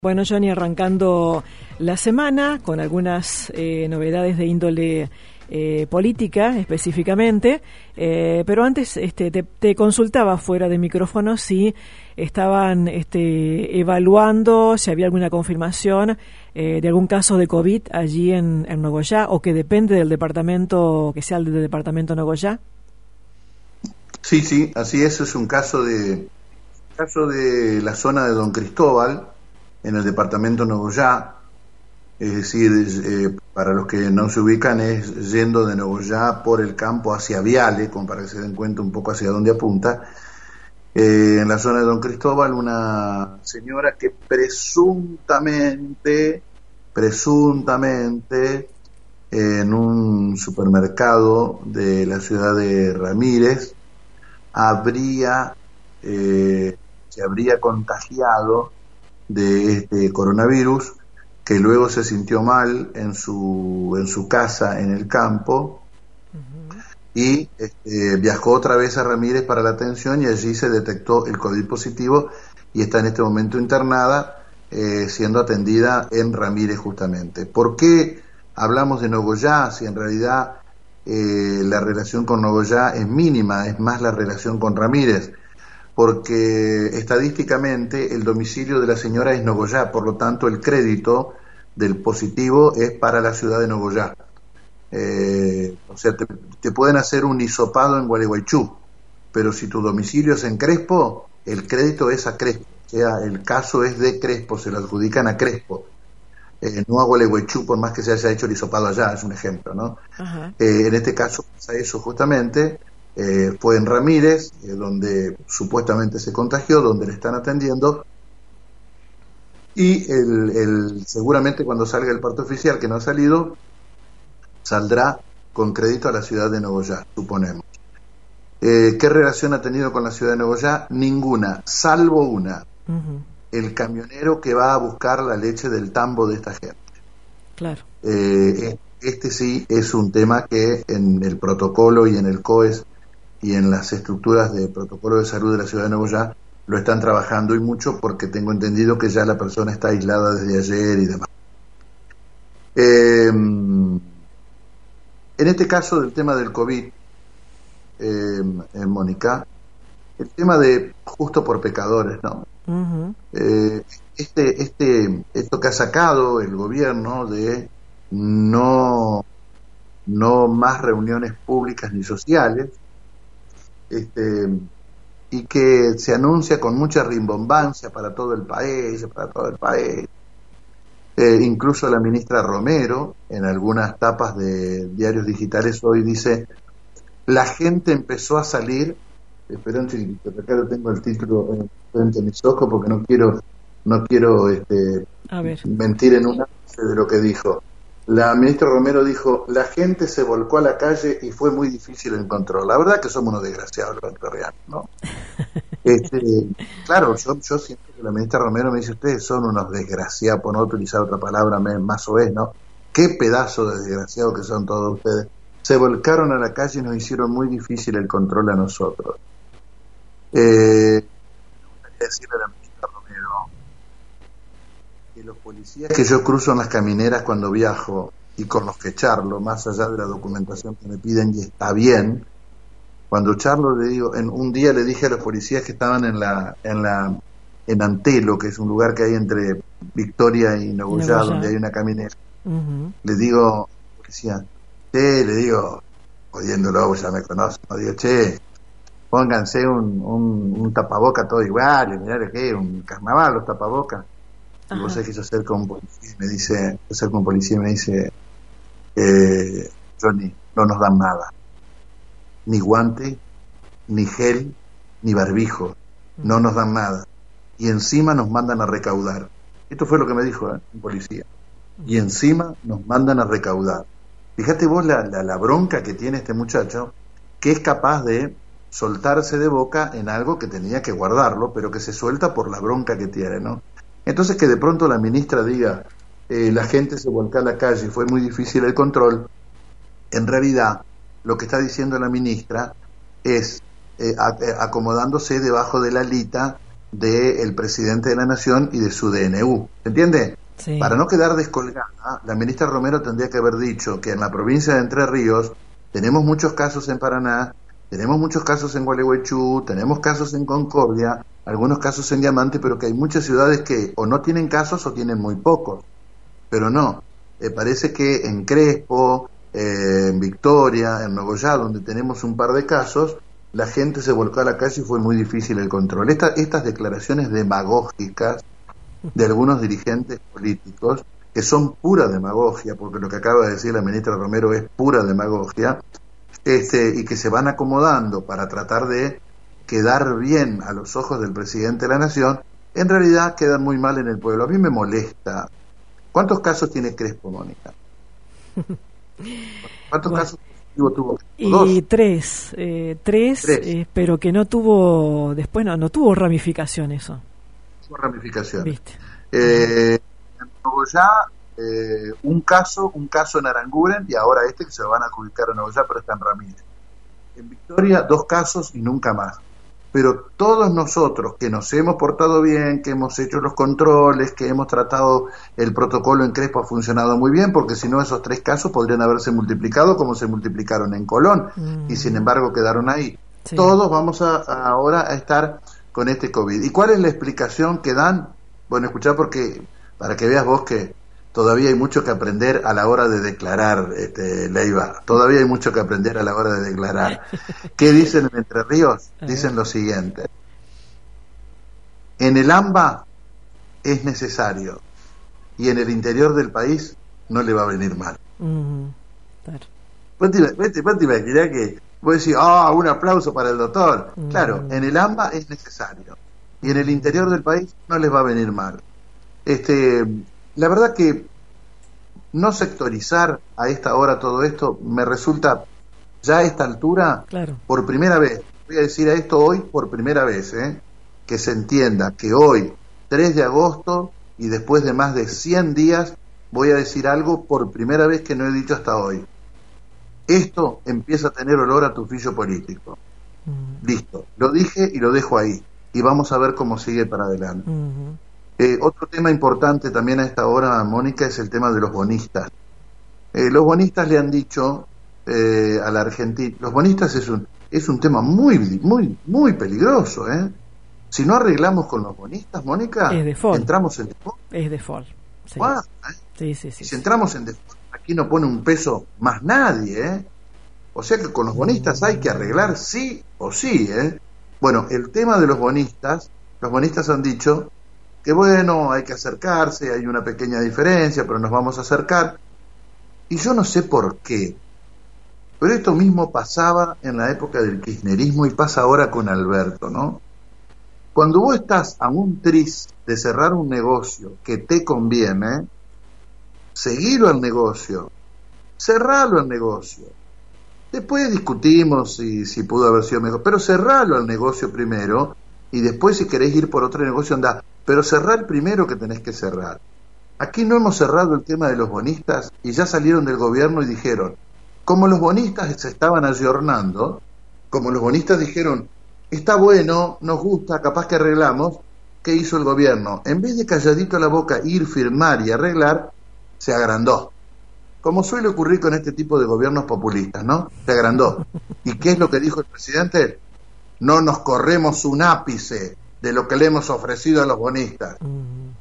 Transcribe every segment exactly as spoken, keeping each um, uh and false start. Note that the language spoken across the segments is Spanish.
Bueno, Johnny, arrancando la semana con algunas eh, novedades de índole eh, política específicamente, eh, pero antes este, te, te consultaba fuera de micrófono si estaban este, evaluando, si había alguna confirmación eh, de algún caso de COVID allí en, en Nogoyá, o que depende del departamento, que sea el del departamento Nogoyá. Sí, sí, así es, es un caso de, caso de la zona de Don Cristóbal, en el departamento Nogoyá, es decir, eh, para los que no se ubican, es yendo de Nogoyá por el campo hacia Viale, como para que se den cuenta un poco hacia dónde apunta. Eh, en la zona de Don Cristóbal, una señora que presuntamente, presuntamente, eh, en un supermercado de la ciudad de Ramírez, habría, eh, se habría contagiado de este coronavirus, que luego se sintió mal en su en su casa en el campo. Uh-huh. y este, viajó otra vez a Ramírez para la atención y allí se detectó el COVID positivo y está en este momento internada, eh, siendo atendida en Ramírez justamente. ¿Por qué hablamos de Nogoyá si en realidad eh, la relación con Nogoyá es mínima, es más la relación con Ramírez? Porque estadísticamente el domicilio de la señora es Nogoyá, por lo tanto el crédito del positivo es para la ciudad de Nogoyá. Eh, o sea, te, te pueden hacer un hisopado en Gualeguaychú, pero si tu domicilio es en Crespo, el crédito es a Crespo, o sea, el caso es de Crespo, se lo adjudican a Crespo, eh, no a Gualeguaychú, por más que se haya hecho el hisopado allá, es un ejemplo, ¿no? Uh-huh. Eh, en este caso pasa eso justamente. Eh, fue en Ramírez, eh, donde supuestamente se contagió, donde le están atendiendo, y el, el, seguramente cuando salga el parte oficial, que no ha salido, saldrá con crédito a la ciudad de Nogoyá, suponemos. Eh, ¿Qué relación ha tenido con la ciudad de Nogoyá? Ninguna, salvo una, uh-huh. el camionero que va a buscar la leche del tambo de esta gente. Claro. Eh, este sí es un tema que en el protocolo y en el C O E S y en las estructuras de protocolo de salud de la ciudad de Nogoyá lo están trabajando, y mucho, porque tengo entendido que ya la persona está aislada desde ayer y demás. Eh, en este caso del tema del COVID, eh, eh, Mónica, el tema de justo por pecadores, ¿no? Uh-huh. Eh, este, este, esto que ha sacado el gobierno de no, no más reuniones públicas ni sociales, Este, y que se anuncia con mucha rimbombancia para todo el país, para todo el país. Eh, incluso la ministra Romero, en algunas tapas de diarios digitales hoy, dice: la gente empezó a salir. Espera un chiquitito, acá lo tengo el título frente a mis ojos porque no quiero, no quiero este, a ver. mentir en una de lo que dijo. La ministra Romero dijo: la gente se volcó a la calle y fue muy difícil encontrar. La verdad que somos unos desgraciados los entrerrianos, ¿no? este, claro, yo, yo siento que la ministra Romero me dice: ustedes son unos desgraciados, por no utilizar otra palabra más o es, ¿no? Qué pedazo de desgraciados que son todos ustedes. Se volcaron a la calle y nos hicieron muy difícil el control a nosotros. Eh, me gustaría decirle a la ministra Romero que los policías que yo cruzo en las camineras cuando viajo y con los que charlo, más allá de la documentación que me piden, y está bien, cuando charlo le digo, en un día le dije a los policías que estaban en la en la en Antelo, que es un lugar que hay entre Victoria y Nogoyá, donde hay una caminera, uh-huh. le digo, policía, che, le digo, jodiéndolo, ya me conocen, no digo, che, pónganse un, un, un tapaboca todo igual, y mirá que un carnaval los tapabocas. Y vos sabés que se acerca un policía y me dice, se acerca un policía y me dice, eh, Johnny, no nos dan nada. Ni guante, ni gel, ni barbijo. No nos dan nada. Y encima nos mandan a recaudar. Esto fue lo que me dijo, ¿eh? un policía. Y encima nos mandan a recaudar. Fíjate vos la, la, la bronca que tiene este muchacho, que es capaz de soltarse de boca en algo que tenía que guardarlo, pero que se suelta por la bronca que tiene, ¿no? Entonces, que de pronto la ministra diga, eh, la gente se volcó a la calle y fue muy difícil el control, en realidad lo que está diciendo la ministra es eh, a, eh, acomodándose debajo de la alita del presidente de la Nación y de su D N U. ¿Entiende? Sí. Para no quedar descolgada, la ministra Romero tendría que haber dicho que en la provincia de Entre Ríos tenemos muchos casos en Paraná, tenemos muchos casos en Gualeguaychú, tenemos casos en Concordia, algunos casos en Diamante, pero que hay muchas ciudades que o no tienen casos o tienen muy pocos. Pero no, eh, parece que en Crespo, eh, en Victoria, en Nogoyá, donde tenemos un par de casos, la gente se volcó a la calle y fue muy difícil el control. Esta, estas declaraciones demagógicas de algunos dirigentes políticos, que son pura demagogia, porque lo que acaba de decir la ministra Romero es pura demagogia, este, y que se van acomodando para tratar de quedar bien a los ojos del presidente de la Nación, en realidad quedan muy mal en el pueblo. A mí me molesta. ¿Cuántos casos tiene Crespo, Mónica? ¿Cuántos bueno, casos positivos tuvo? Y Dos. tres, eh, tres, Tres. Eh, pero que no tuvo, después no, no tuvo ramificación eso. Ramificaciones. ¿Viste? Eh, en Nogoyá, eh, un caso, un caso en Aranguren y ahora este que se lo van a adjudicar en Nogoyá, pero está en Ramírez. En Victoria, dos casos y nunca más. Pero todos nosotros que nos hemos portado bien, que hemos hecho los controles, que hemos tratado el protocolo en Crespo, ha funcionado muy bien, porque si no esos tres casos podrían haberse multiplicado como se multiplicaron en Colón, mm. y sin embargo quedaron ahí. Sí. Todos vamos a, a ahora a estar con este COVID. ¿Y cuál es la explicación que dan? Bueno, escuchá, porque para que veas vos que todavía hay mucho que aprender a la hora de declarar, este, Leiva. Todavía hay mucho que aprender a la hora de declarar. ¿Qué dicen en Entre Ríos? Dicen lo siguiente. En el AMBA es necesario y en el interior del país no le va a venir mal. Uh-huh. Claro. Vos te, vos te, vos te imaginás que vos decís, ah, oh, un aplauso para el doctor. Uh-huh. Claro, en el AMBA es necesario y en el interior del país no les va a venir mal. Este, la verdad que no sectorizar a esta hora todo esto me resulta ya a esta altura, claro. Por primera vez, voy a decir a esto hoy por primera vez, ¿eh? Que se entienda que hoy, tres de agosto, y después de más de cien días, voy a decir algo por primera vez que no he dicho hasta hoy. Esto empieza a tener olor a tufillo político. Uh-huh. Listo, lo dije y lo dejo ahí, y vamos a ver cómo sigue para adelante. Uh-huh. Eh, otro tema importante también a esta hora, Mónica, es el tema de los bonistas. Eh, los bonistas le han dicho eh, a la Argentina, los bonistas es un es un tema muy muy muy peligroso, ¿eh? Si no arreglamos con los bonistas, Mónica, es default. Entramos en default. Es default. Sí. ¿Eh? Sí, sí, sí, si sí. entramos en default, aquí no pone un peso más nadie, ¿eh? O sea que con los bonistas hay que arreglar sí o sí, ¿eh? Bueno, el tema de los bonistas, los bonistas han dicho que bueno, hay que acercarse, hay una pequeña diferencia, pero nos vamos a acercar. Y yo no sé por qué, pero esto mismo pasaba en la época del kirchnerismo y pasa ahora con Alberto, ¿no? Cuando vos estás a un tris de cerrar un negocio que te conviene, seguilo al negocio, cerralo al negocio. Después discutimos si, si pudo haber sido mejor, pero cerralo al negocio primero y después si querés ir por otro negocio andá. Pero cerrar primero que tenés que cerrar. Aquí no hemos cerrado el tema de los bonistas y ya salieron del gobierno y dijeron, como los bonistas se estaban ayornando, como los bonistas dijeron, está bueno, nos gusta, capaz que arreglamos, ¿qué hizo el gobierno? En vez de calladito la boca ir, firmar y arreglar, se agrandó. Como suele ocurrir con este tipo de gobiernos populistas, ¿no? Se agrandó. ¿Y qué es lo que dijo el presidente? No nos corremos un ápice de lo que le hemos ofrecido a los bonistas. Uh-huh.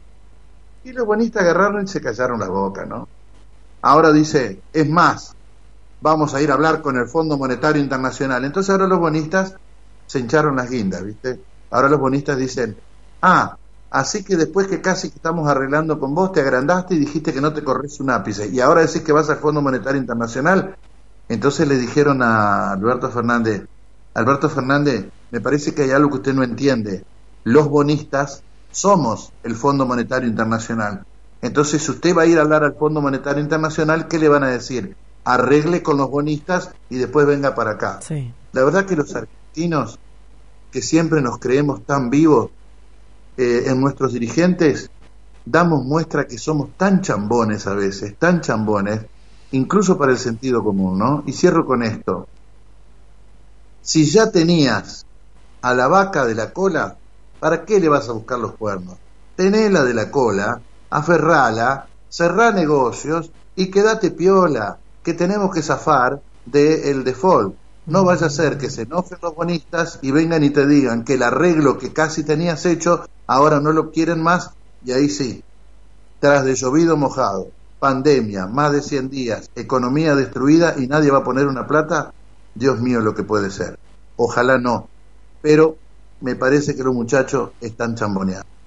Y los bonistas agarraron y se callaron la boca, ¿no? Ahora dice, es más, vamos a ir a hablar con el Fondo Monetario Internacional. Entonces ahora los bonistas se hincharon las guindas, ¿viste? Ahora los bonistas dicen, ah, así que después que casi que estamos arreglando con vos, te agrandaste y dijiste que no te corres un ápice, y ahora decís que vas al Fondo Monetario Internacional. Entonces le dijeron a Alberto Fernández, Alberto Fernández, me parece que hay algo que usted no entiende. Los bonistas somos el Fondo Monetario Internacional. Entonces, si usted va a ir a hablar al Fondo Monetario Internacional, ¿qué le van a decir? Arregle con los bonistas y después venga para acá. Sí. La verdad que los argentinos, que siempre nos creemos tan vivos eh, en nuestros dirigentes, damos muestra que somos tan chambones a veces, tan chambones, incluso para el sentido común, ¿no? Y cierro con esto. Si ya tenías a la vaca de la cola, ¿Para qué le vas a buscar los cuernos? Tenela de la cola, aferrala, cerrá negocios y quédate piola, que tenemos que zafar del default. No vaya a ser que se enojen los bonistas y vengan y te digan que el arreglo que casi tenías hecho ahora no lo quieren más, y ahí sí, tras de llovido mojado, pandemia, más de cien días, economía destruida y nadie va a poner una plata, Dios mío lo que puede ser. Ojalá no, pero me parece que los muchachos están chamboneando.